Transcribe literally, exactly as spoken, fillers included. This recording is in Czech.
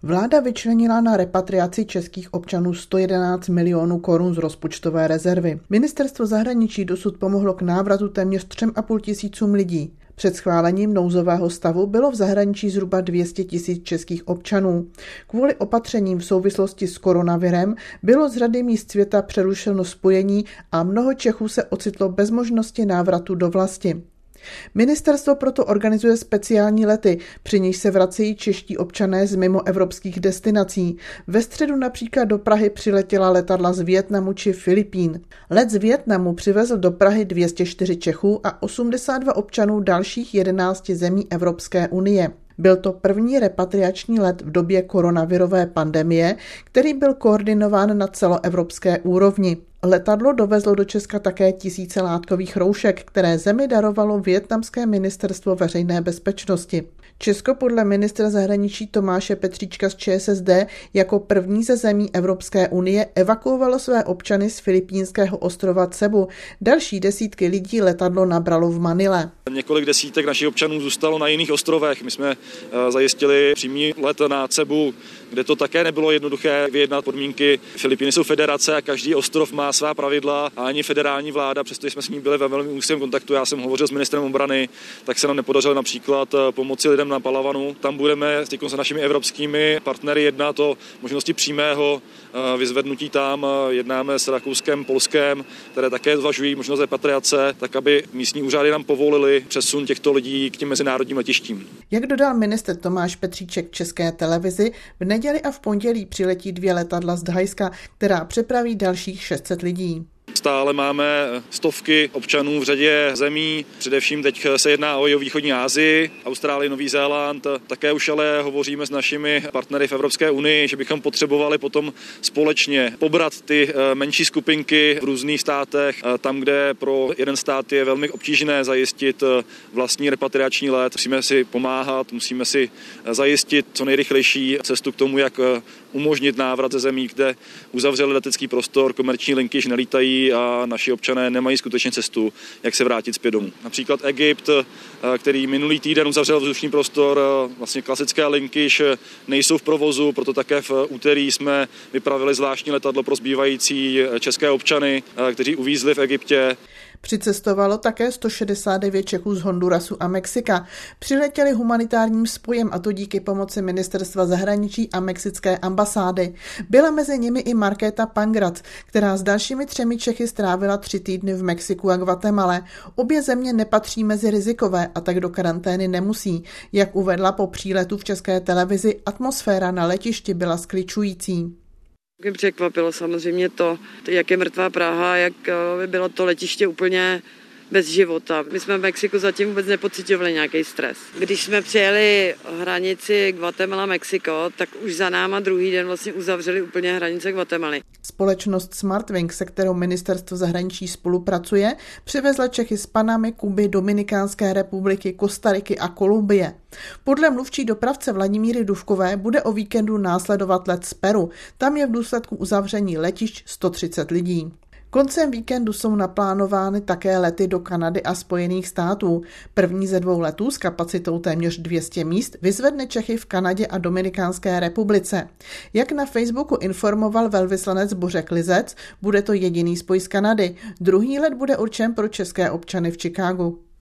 Vláda vyčlenila na repatriaci českých občanů sto jedenáct milionů korun z rozpočtové rezervy. Ministerstvo zahraničí dosud pomohlo k návratu téměř třem a půl tisícům lidí. Před schválením nouzového stavu bylo v zahraničí zhruba dvě stě tisíc českých občanů. Kvůli opatřením v souvislosti s koronavirem bylo z řady míst světa přerušeno spojení a mnoho Čechů se ocitlo bez možnosti návratu do vlasti. Ministerstvo proto organizuje speciální lety, při nichž se vracejí čeští občané z mimoevropských destinací. Ve středu například do Prahy přiletěla letadla z Vietnamu či Filipín. Let z Vietnamu přivezl do Prahy dvě stě čtyři Čechů a osmdesát dva občanů dalších jedenácti zemí Evropské unie. Byl to první repatriační let v době koronavirové pandemie, který byl koordinován na celoevropské úrovni. Letadlo dovezlo do Česka také tisíce látkových roušek, které zemi darovalo vietnamské ministerstvo veřejné bezpečnosti. Česko podle ministra zahraničí Tomáše Petříčka z ČSSD jako první ze zemí Evropské unie evakuovalo své občany z filipínského ostrova Cebu. Další desítky lidí letadlo nabralo v Manile. Několik desítek našich občanů zůstalo na jiných ostrovech. My jsme zajistili přímý let na Cebu, kde to také nebylo jednoduché vyjednat podmínky. Filipíny jsou federace a každý ostrov má svá pravidla a ani federální vláda, přestože jsme s ní byli ve velmi úzkém kontaktu, já jsem hovořil s ministrem obrany, tak se nám nepodařilo například pomoci lidem na Palavanu. Tam budeme s našimi evropskými partnery jednat o možnosti přímého vyzvednutí tam. Jednáme s Rakouskem, Polskem, které také zvažují možnost repatriace, tak aby místní úřady nám povolili přesun těchto lidí k těm mezinárodním letištím. Jak dodal ministr Tomáš Petříček České televizi, v neděli a v pondělí přiletí dvě letadla z Thajska, která přepraví dalších šest set lidí. Stále máme stovky občanů v řadě zemí, především teď se jedná o východní Asii, Austrálii, Nový Zéland. Také už ale hovoříme s našimi partnery v Evropské unii, že bychom potřebovali potom společně pobrat ty menší skupinky v různých státech, tam, kde pro jeden stát je velmi obtížné zajistit vlastní repatriační let. Musíme si pomáhat, musíme si zajistit co nejrychlejší cestu k tomu, jak umožnit návrat ze zemí, kde uzavřeli letecký prostor, komerční linky již nelítají a naši občané nemají skutečně cestu, jak se vrátit zpět domů. Například Egypt, který minulý týden uzavřel vzdušný prostor, vlastně klasické linky již nejsou v provozu, proto také v úterý jsme vypravili zvláštní letadlo pro zbývající české občany, kteří uvízli v Egyptě. Přicestovalo také sto šedesát devět Čechů z Hondurasu a Mexika. Přiletěli humanitárním spojem a to díky pomoci ministerstva zahraničí a mexické ambasády. Byla mezi nimi i Markéta Pangrac, která s dalšími třemi Čechy strávila tři týdny v Mexiku a Guatemale. Obě země nepatří mezi rizikové a tak do karantény nemusí. Jak uvedla po příletu v České televizi, atmosféra na letišti byla skličující. Mě překvapilo samozřejmě to, jak je mrtvá Praha, jak by bylo to letiště úplně bez života. My jsme v Mexiku zatím vůbec nepociťovali nějaký stres. Když jsme přijeli hranici Guatemala-Mexiko, tak už za náma druhý den vlastně uzavřeli úplně hranice Guatemaly. Společnost Smartwings, se kterou ministerstvo zahraničí spolupracuje, přivezla Čechy z Panamy, Kuby, Dominikánské republiky, Kostariky a Kolumbie. Podle mluvčí dopravce Vladimíry Dufkové bude o víkendu následovat let z Peru. Tam je v důsledku uzavření letišť sto třicet lidí. Koncem víkendu jsou naplánovány také lety do Kanady a Spojených států. První ze dvou letů s kapacitou téměř dvě stě míst vyzvedne Čechy v Kanadě a Dominikánské republice. Jak na Facebooku informoval velvyslanec Bořek Lizec, bude to jediný spoj z Kanady. Druhý let bude určen pro české občany v Chicagu.